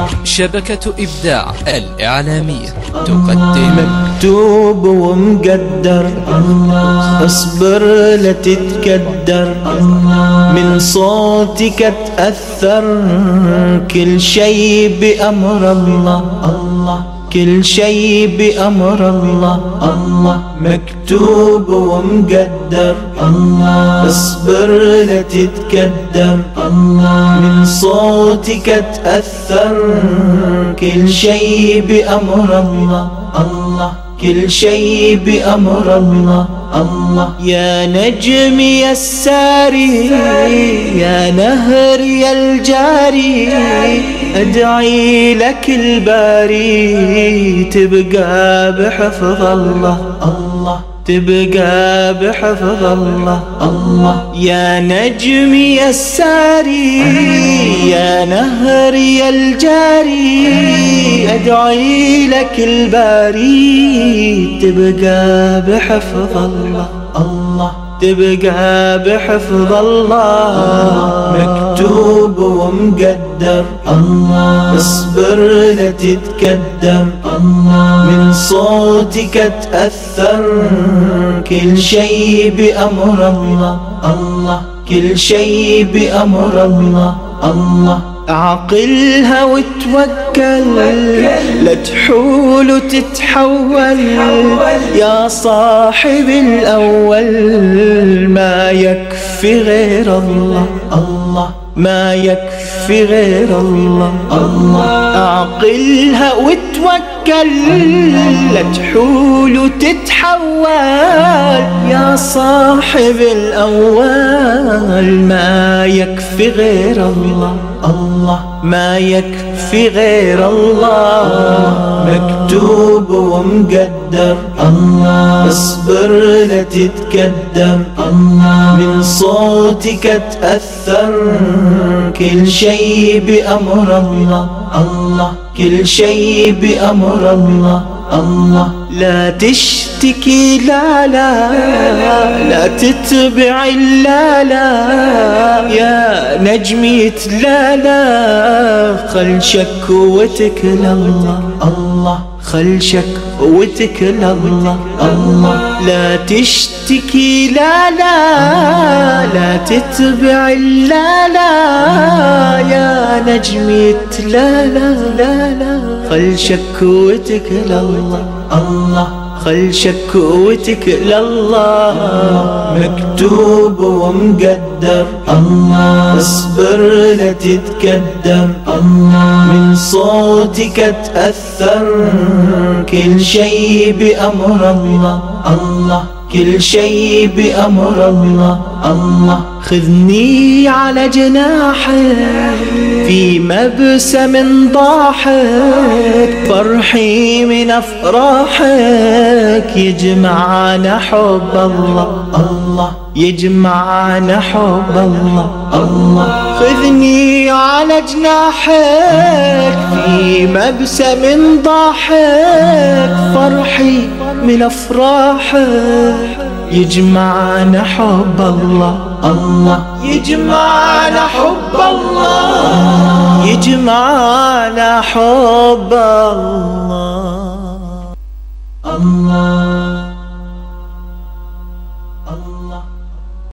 شبكة إبداع الإعلامية تقدم مكتوب ومقدر، اصبر لا تتكدر، من صوتك تأثر، كل شي بأمر الله، كل شي بأمر الله، مكتوب ومقدر، اصبر لا تتكدر، من صوتك تأثر، كل شي بأمر الله، كل شي بأمر الله، يا نجم يا الساري، يا نهر يا الجاري، أدعي لك الباري تبقى بحفظ الله، تبقى بحفظ الله، يا نجم يا الساري، يا نهر يا الجاري، أدعي لك الباري تبقى بحفظ الله، تبقى بحفظ الله، مكتوب ومقدر، اصبر لا تتكدر، من صوتك تأثر، كل شي بأمر الله، كل شي بأمر الله، اعقلها وتوكل، لا تحول وتتحول، يا صاحب الأول، ما يكفي غير الله، ما يكفي غير الله، اعقلها وتوكل، لا تحول وتتحول، يا صاحب الأول، ما يكفي غير الله، ما يكفي غير الله، مكتوب ومقدر، اصبر لا تتكدر، من صوتك تأثر، كل شي بأمر الله، كل شي بأمر الله، لا تشتكي لا لا، لا تتبع لا لا، يا نجمي تلالا، خل شكوتك لله، خل شكوتك لله، لا تشتكي لا لا، لا تتبع لا لا، يا نجمي تلالا، خل شكوتك لله، خل شكوتك لله، مكتوب ومقدر، اصبر لا تتكدر، من صوتك تأثر، كل شي بأمر الله، كل شي بأمر الله، خذني على جناحك في مبسم ضاحك، فرحي من أفراحك، يجمعنا حب الله، يجمعنا حب الله، خذني على جناحك في مبسم ضاحك، فرحي من أفراحك، يجمعنا حب الله، يجمعنا حب الله، يجمعنا حب الله.